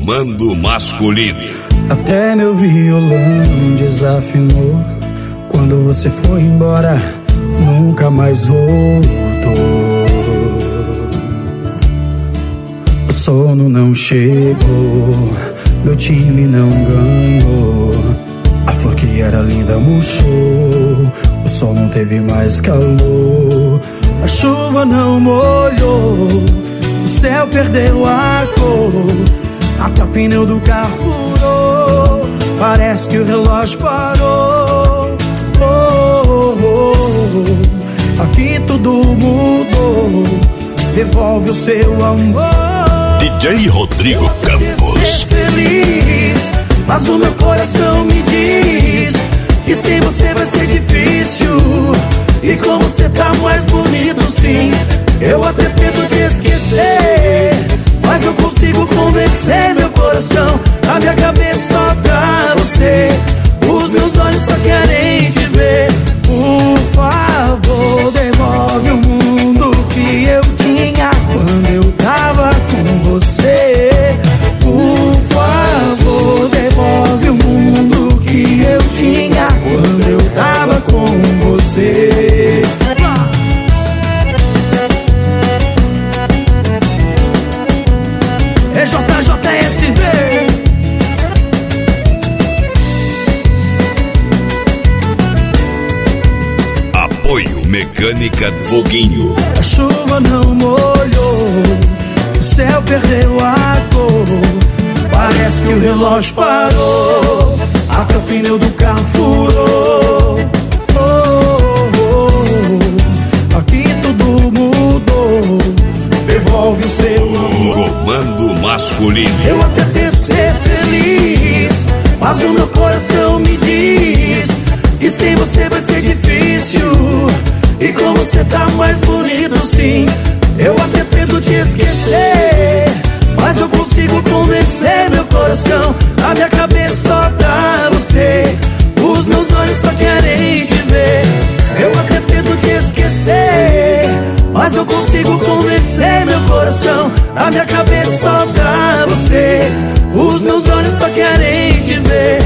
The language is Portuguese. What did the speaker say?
Comando masculino. Até meu violão desafinou quando você foi embora, nunca mais voltou. O sono não chegou, meu time não ganhou. A flor que era linda murchou, o sol não teve mais calor. A chuva não molhou, o céu perdeu a cor. Até o pneu do carro furou, parece que o relógio parou. Aqui tudo mudou, devolve o seu amor. DJ Rodrigo Campos. Ser feliz, mas o meu coração me diz que sem você vai ser difícil. E com você tá mais bonito, sim. Eu até tento te esquecer, mas não consigo convencer meu coração. A minha cabeça só pra você, os meus olhos só querem te ver. Por favor, devolve o mundo que eu tinha quando eu tava com você. Por favor, devolve o mundo que eu tinha quando eu tava com você. É JJSV. Apoio Mecânica Foguinho. A chuva não molhou, o céu perdeu a cor. Parece que o relógio parou, até o pneu do carro furou. Aqui tudo mudou, devolve o seu amor. Comando masculino. Eu até tento ser feliz, mas o meu coração me diz que sem você vai ser difícil. E com você tá mais bonito, sim. Eu até tento te esquecer, mas não consigo convencer meu coração. A minha cabeça só pra você, os meus olhos só querem te ver. Eu até tento te esquecer, mas não consigo convencer meu coração. A minha cabeça só pra você, os meus olhos só querem te ver.